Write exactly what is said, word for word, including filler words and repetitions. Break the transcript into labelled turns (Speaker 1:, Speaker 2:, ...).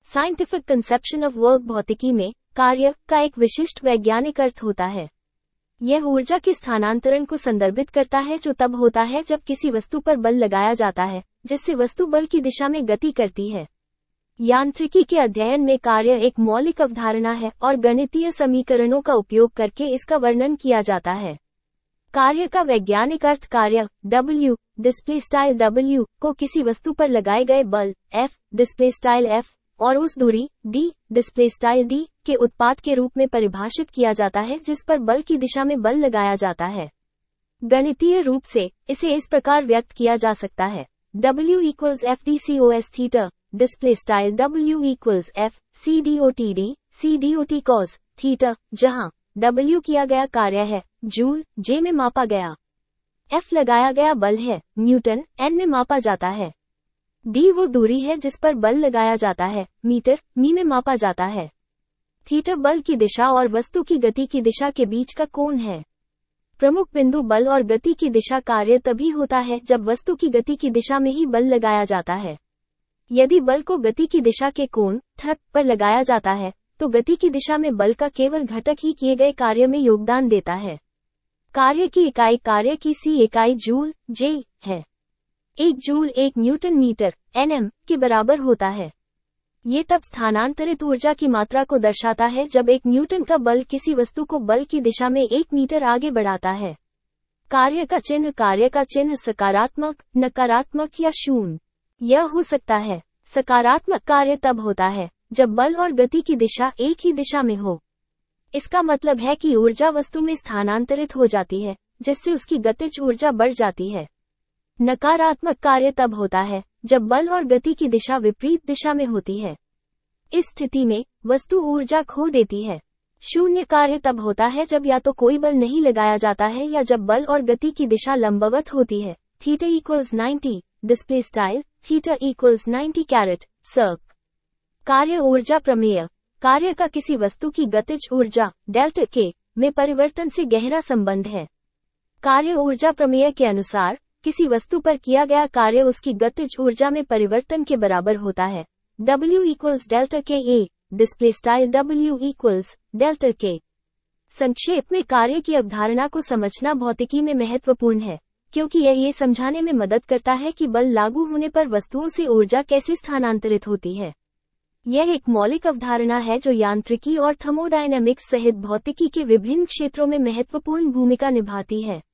Speaker 1: Scientific conception of work भौतिकी में कार्य का एक विशिष्ट वैज्ञानिक अर्थ होता है। यह ऊर्जा के स्थानांतरण को संदर्भित करता है जो तब होता है जब किसी वस्तु पर बल लगाया जाता है जिससे वस्तु बल की दिशा में गति करती है। यांत्रिकी के अध्ययन में कार्य एक मौलिक अवधारणा है और गणितीय समीकरणों का उपयोग करके इसका वर्णन किया जाता है। कार्य का वैज्ञानिक अर्थ कार्य W डिस्प्ले स्टाइल W को किसी वस्तु पर लगाए गए बल F डिस्प्ले स्टाइल F और उस दूरी D डिस्प्ले स्टाइल D के उत्पाद के रूप में परिभाषित किया जाता है जिस पर बल की दिशा में बल लगाया जाता है। गणितीय रूप से इसे इस प्रकार व्यक्त किया जा सकता है W equals F D cos theta display style W equals F C dot D C dot cos theta, जहां W किया गया कार्य है, जूल J में मापा गया, F लगाया गया बल है, न्यूटन N में मापा जाता है, D वो दूरी है जिस पर बल लगाया जाता है, मीटर मी में मापा जाता है। थीटा बल की दिशा और वस्तु की गति की दिशा के बीच का कोण है। प्रमुख बिंदु बल और गति की दिशा कार्य तभी होता है जब वस्तु की गति की दिशा में ही बल लगाया जाता है। यदि बल को गति की दिशा के कोण थीटा पर लगाया जाता है तो गति की दिशा में बल का केवल घटक ही किए गए कार्य में योगदान देता है। कार्य की इकाई कार्य की सी इकाई जूल J है। एक जूल एक न्यूटन मीटर Nm के बराबर होता है। ये तब स्थानांतरित ऊर्जा की मात्रा को दर्शाता है जब एक न्यूटन का बल किसी वस्तु को बल की दिशा में एक मीटर आगे बढ़ाता है। कार्य का चिन्ह कार्य का चिन्ह सकारात्मक, नकारात्मक या शून्य यह हो सकता है। सकारात्मक कार्य तब होता है जब बल और गति की दिशा एक ही दिशा में हो। इसका मतलब है कि ऊर्जा वस्तु में स्थानांतरित हो जाती है जिससे उसकी गतिज ऊर्जा बढ़ जाती है। नकारात्मक कार्य तब होता है जब बल और गति की दिशा विपरीत दिशा में होती है। इस स्थिति में वस्तु ऊर्जा खो देती है। शून्य कार्य तब होता है जब या तो कोई बल नहीं लगाया जाता है या जब बल और गति की दिशा लंबवत होती है। Theta equals ninety display style theta equals ninety caret circ. कार्य ऊर्जा प्रमेय कार्य का किसी वस्तु की गतिज ऊर्जा डेल्टा के में परिवर्तन से गहरा संबंध है। कार्य ऊर्जा प्रमेय के अनुसार किसी वस्तु पर किया गया कार्य उसकी गतिज ऊर्जा में परिवर्तन के बराबर होता है। W equals delta K A display style W equals delta K. संक्षेप में कार्य की अवधारणा को समझना भौतिकी में महत्वपूर्ण है क्योंकि यह ये समझाने में मदद करता है कि बल लागू होने पर वस्तुओं से ऊर्जा कैसे स्थानांतरित होती है। यह एक मौलिक अवधारणा है जो यांत्रिकी और थर्मोडायनामिक्स सहित भौतिकी के विभिन्न क्षेत्रों में महत्वपूर्ण भूमिका निभाती है।